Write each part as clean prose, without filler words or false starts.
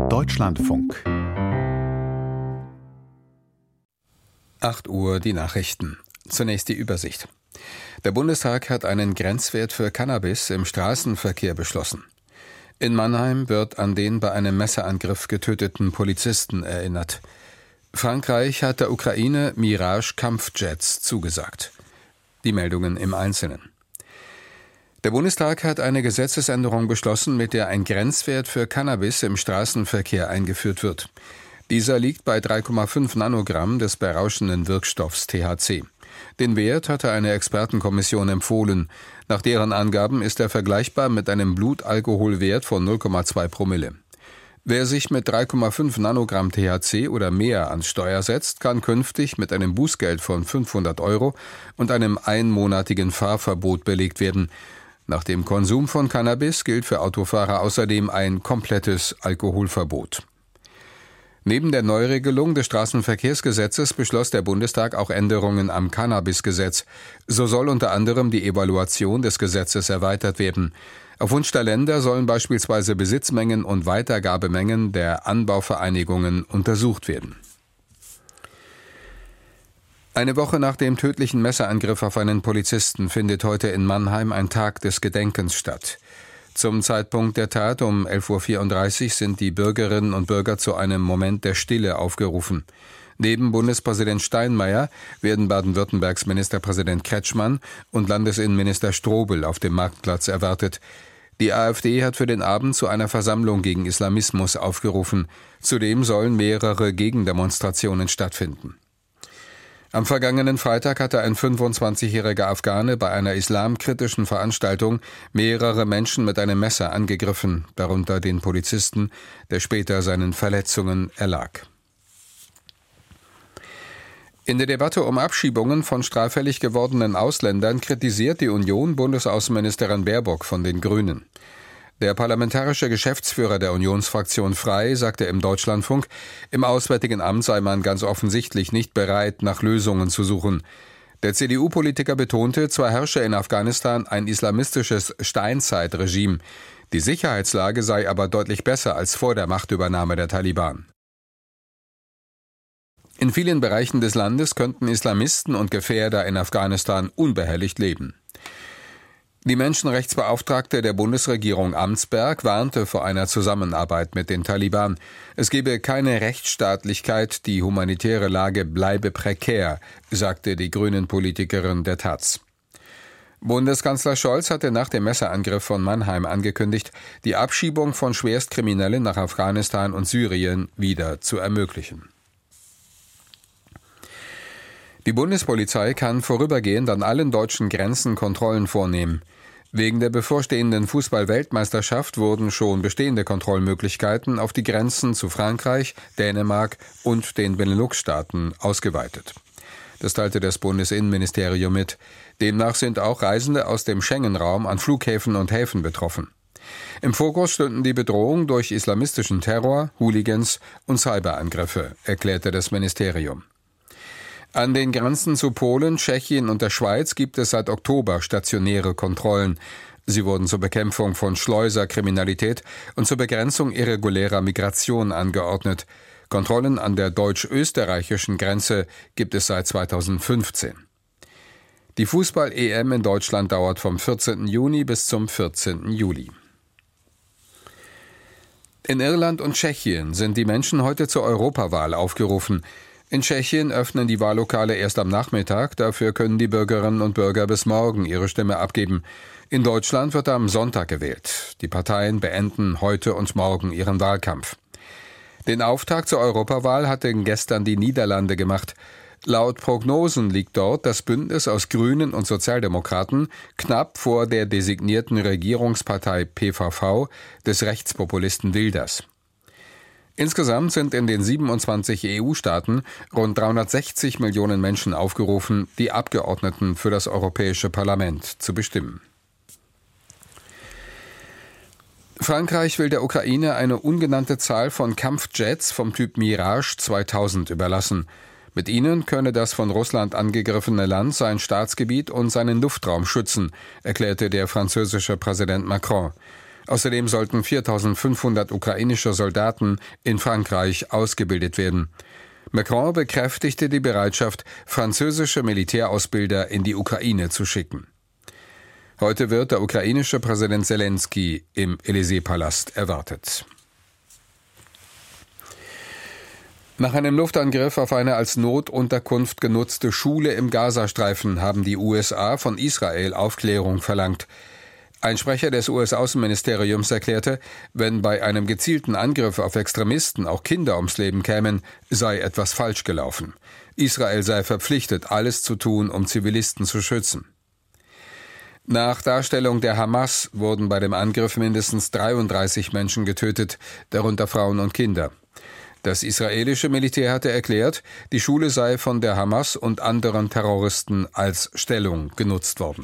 Deutschlandfunk. 8 Uhr die Nachrichten. Zunächst die Übersicht. Der Bundestag hat einen Grenzwert für Cannabis im Straßenverkehr beschlossen. In Mannheim wird an den bei einem Messerangriff getöteten Polizisten erinnert. Frankreich hat der Ukraine Mirage-Kampfjets zugesagt. Die Meldungen im Einzelnen. Der Bundestag hat eine Gesetzesänderung beschlossen, mit der ein Grenzwert für Cannabis im Straßenverkehr eingeführt wird. Dieser liegt bei 3,5 Nanogramm des berauschenden Wirkstoffs THC. Den Wert hatte eine Expertenkommission empfohlen. Nach deren Angaben ist er vergleichbar mit einem Blutalkoholwert von 0,2 Promille. Wer sich mit 3,5 Nanogramm THC oder mehr ans Steuer setzt, kann künftig mit einem Bußgeld von 500 € und einem einmonatigen Fahrverbot belegt werden. Nach dem Konsum von Cannabis gilt für Autofahrer außerdem ein komplettes Alkoholverbot. Neben der Neuregelung des Straßenverkehrsgesetzes beschloss der Bundestag auch Änderungen am Cannabisgesetz. So soll unter anderem die Evaluation des Gesetzes erweitert werden. Auf Wunsch der Länder sollen beispielsweise Besitzmengen und Weitergabemengen der Anbauvereinigungen untersucht werden. Eine Woche nach dem tödlichen Messerangriff auf einen Polizisten findet heute in Mannheim ein Tag des Gedenkens statt. Zum Zeitpunkt der Tat um 11.34 Uhr sind die Bürgerinnen und Bürger zu einem Moment der Stille aufgerufen. Neben Bundespräsident Steinmeier werden Baden-Württembergs Ministerpräsident Kretschmann und Landesinnenminister Strobel auf dem Marktplatz erwartet. Die AfD hat für den Abend zu einer Versammlung gegen Islamismus aufgerufen. Zudem sollen mehrere Gegendemonstrationen stattfinden. Am vergangenen Freitag hatte ein 25-jähriger Afghane bei einer islamkritischen Veranstaltung mehrere Menschen mit einem Messer angegriffen, darunter den Polizisten, der später seinen Verletzungen erlag. In der Debatte um Abschiebungen von straffällig gewordenen Ausländern kritisiert die Union Bundesaußenministerin Baerbock von den Grünen. Der parlamentarische Geschäftsführer der Unionsfraktion Frei sagte im Deutschlandfunk, im Auswärtigen Amt sei man ganz offensichtlich nicht bereit, nach Lösungen zu suchen. Der CDU-Politiker betonte, zwar herrsche in Afghanistan ein islamistisches Steinzeitregime, die Sicherheitslage sei aber deutlich besser als vor der Machtübernahme der Taliban. In vielen Bereichen des Landes könnten Islamisten und Gefährder in Afghanistan unbehelligt leben. Die Menschenrechtsbeauftragte der Bundesregierung Amtsberg warnte vor einer Zusammenarbeit mit den Taliban. Es gebe keine Rechtsstaatlichkeit, die humanitäre Lage bleibe prekär, sagte die Grünen-Politikerin der taz. Bundeskanzler Scholz hatte nach dem Messerangriff von Mannheim angekündigt, die Abschiebung von Schwerstkriminellen nach Afghanistan und Syrien wieder zu ermöglichen. Die Bundespolizei kann vorübergehend an allen deutschen Grenzen Kontrollen vornehmen. Wegen der bevorstehenden Fußball-Weltmeisterschaft wurden schon bestehende Kontrollmöglichkeiten auf die Grenzen zu Frankreich, Dänemark und den Benelux-Staaten ausgeweitet. Das teilte das Bundesinnenministerium mit. Demnach sind auch Reisende aus dem Schengen-Raum an Flughäfen und Häfen betroffen. Im Fokus stünden die Bedrohung durch islamistischen Terror, Hooligans und Cyberangriffe, erklärte das Ministerium. An den Grenzen zu Polen, Tschechien und der Schweiz gibt es seit Oktober stationäre Kontrollen. Sie wurden zur Bekämpfung von Schleuserkriminalität und zur Begrenzung irregulärer Migration angeordnet. Kontrollen an der deutsch-österreichischen Grenze gibt es seit 2015. Die Fußball-EM in Deutschland dauert vom 14. Juni bis zum 14. Juli. In Irland und Tschechien sind die Menschen heute zur Europawahl aufgerufen. In Tschechien öffnen die Wahllokale erst am Nachmittag, dafür können die Bürgerinnen und Bürger bis morgen ihre Stimme abgeben. In Deutschland wird am Sonntag gewählt. Die Parteien beenden heute und morgen ihren Wahlkampf. Den Auftakt zur Europawahl hatten gestern die Niederlande gemacht. Laut Prognosen liegt dort das Bündnis aus Grünen und Sozialdemokraten knapp vor der designierten Regierungspartei PVV des Rechtspopulisten Wilders. Insgesamt sind in den 27 EU-Staaten rund 360 Millionen Menschen aufgerufen, die Abgeordneten für das Europäische Parlament zu bestimmen. Frankreich will der Ukraine eine ungenannte Zahl von Kampfjets vom Typ Mirage 2000 überlassen. Mit ihnen könne das von Russland angegriffene Land sein Staatsgebiet und seinen Luftraum schützen, erklärte der französische Präsident Macron. Außerdem sollten 4.500 ukrainische Soldaten in Frankreich ausgebildet werden. Macron bekräftigte die Bereitschaft, französische Militärausbilder in die Ukraine zu schicken. Heute wird der ukrainische Präsident Selenskyj im Élysée-Palast erwartet. Nach einem Luftangriff auf eine als Notunterkunft genutzte Schule im Gazastreifen haben die USA von Israel Aufklärung verlangt. Ein Sprecher des US-Außenministeriums erklärte, wenn bei einem gezielten Angriff auf Extremisten auch Kinder ums Leben kämen, sei etwas falsch gelaufen. Israel sei verpflichtet, alles zu tun, um Zivilisten zu schützen. Nach Darstellung der Hamas wurden bei dem Angriff mindestens 33 Menschen getötet, darunter Frauen und Kinder. Das israelische Militär hatte erklärt, die Schule sei von der Hamas und anderen Terroristen als Stellung genutzt worden.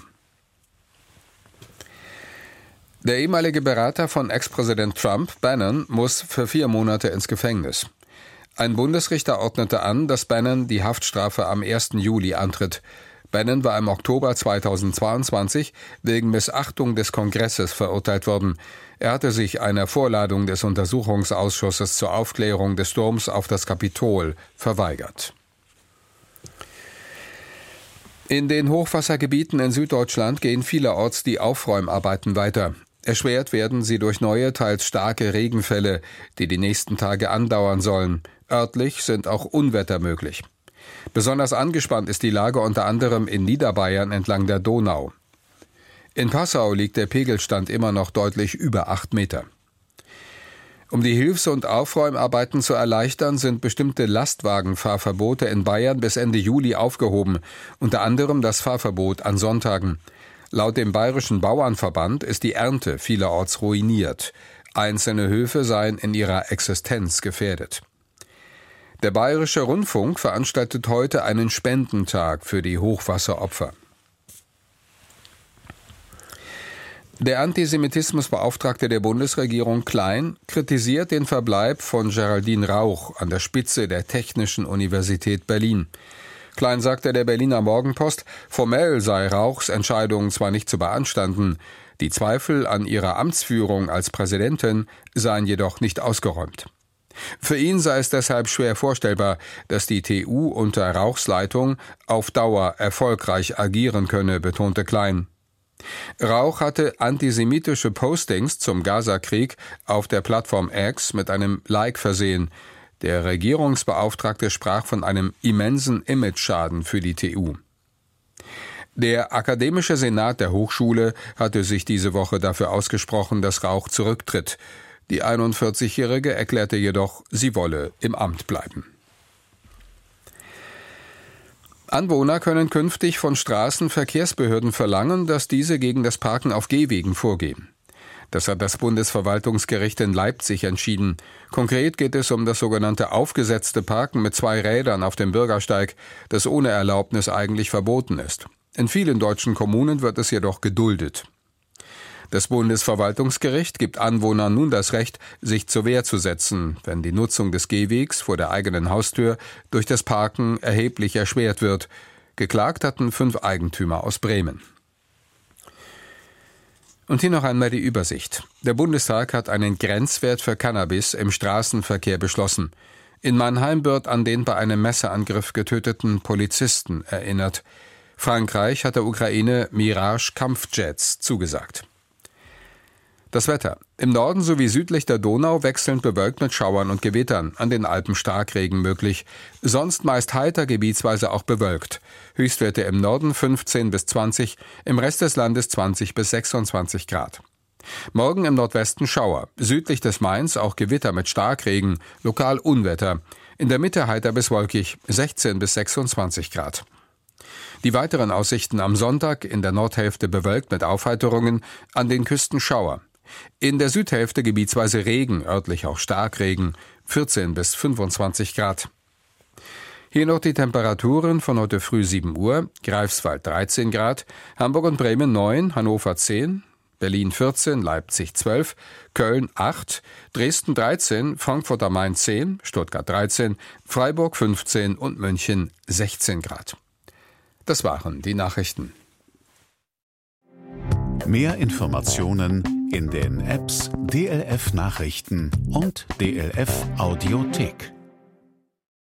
Der ehemalige Berater von Ex-Präsident Trump, Bannon, muss für 4 Monate ins Gefängnis. Ein Bundesrichter ordnete an, dass Bannon die Haftstrafe am 1. Juli antritt. Bannon war im Oktober 2022 wegen Missachtung des Kongresses verurteilt worden. Er hatte sich einer Vorladung des Untersuchungsausschusses zur Aufklärung des Sturms auf das Kapitol verweigert. In den Hochwassergebieten in Süddeutschland gehen vielerorts die Aufräumarbeiten weiter. Erschwert werden sie durch neue, teils starke Regenfälle, die die nächsten Tage andauern sollen. Örtlich sind auch Unwetter möglich. Besonders angespannt ist die Lage unter anderem in Niederbayern entlang der Donau. In Passau liegt der Pegelstand immer noch deutlich über 8 Meter. Um die Hilfs- und Aufräumarbeiten zu erleichtern, sind bestimmte Lastwagenfahrverbote in Bayern bis Ende Juli aufgehoben, unter anderem das Fahrverbot an Sonntagen. Laut dem Bayerischen Bauernverband ist die Ernte vielerorts ruiniert. Einzelne Höfe seien in ihrer Existenz gefährdet. Der Bayerische Rundfunk veranstaltet heute einen Spendentag für die Hochwasseropfer. Der Antisemitismusbeauftragte der Bundesregierung Klein kritisiert den Verbleib von Geraldine Rauch an der Spitze der Technischen Universität Berlin. Klein sagte der Berliner Morgenpost, formell sei Rauchs Entscheidung zwar nicht zu beanstanden, die Zweifel an ihrer Amtsführung als Präsidentin seien jedoch nicht ausgeräumt. Für ihn sei es deshalb schwer vorstellbar, dass die TU unter Rauchs Leitung auf Dauer erfolgreich agieren könne, betonte Klein. Rauch hatte antisemitische Postings zum Gaza-Krieg auf der Plattform X mit einem Like versehen. Der Regierungsbeauftragte sprach von einem immensen Imageschaden für die TU. Der Akademische Senat der Hochschule hatte sich diese Woche dafür ausgesprochen, dass Rauch zurücktritt. Die 41-Jährige erklärte jedoch, sie wolle im Amt bleiben. Anwohner können künftig von Straßenverkehrsbehörden verlangen, dass diese gegen das Parken auf Gehwegen vorgehen. Das hat das Bundesverwaltungsgericht in Leipzig entschieden. Konkret geht es um das sogenannte aufgesetzte Parken mit 2 Rädern auf dem Bürgersteig, das ohne Erlaubnis eigentlich verboten ist. In vielen deutschen Kommunen wird es jedoch geduldet. Das Bundesverwaltungsgericht gibt Anwohnern nun das Recht, sich zur Wehr zu setzen, wenn die Nutzung des Gehwegs vor der eigenen Haustür durch das Parken erheblich erschwert wird. Geklagt hatten 5 Eigentümer aus Bremen. Und hier noch einmal die Übersicht. Der Bundestag hat einen Grenzwert für Cannabis im Straßenverkehr beschlossen. In Mannheim wird an den bei einem Messerangriff getöteten Polizisten erinnert. Frankreich hat der Ukraine Mirage-Kampfjets zugesagt. Das Wetter. Im Norden sowie südlich der Donau wechselnd bewölkt mit Schauern und Gewittern, an den Alpen Starkregen möglich. Sonst meist heiter, gebietsweise auch bewölkt. Höchstwerte im Norden 15 bis 20, im Rest des Landes 20 bis 26 Grad. Morgen im Nordwesten Schauer, südlich des Mains auch Gewitter mit Starkregen, lokal Unwetter. In der Mitte heiter bis wolkig, 16 bis 26 Grad. Die weiteren Aussichten am Sonntag in der Nordhälfte bewölkt mit Aufheiterungen, an den Küsten Schauer. In der Südhälfte gebietsweise Regen, örtlich auch Starkregen, 14 bis 25 Grad. Hier noch die Temperaturen von heute früh 7 Uhr, Greifswald 13 Grad, Hamburg und Bremen 9, Hannover 10, Berlin 14, Leipzig 12, Köln 8, Dresden 13, Frankfurt am Main 10, Stuttgart 13, Freiburg 15 und München 16 Grad. Das waren die Nachrichten. Mehr Informationen in den Apps DLF Nachrichten und DLF Audiothek.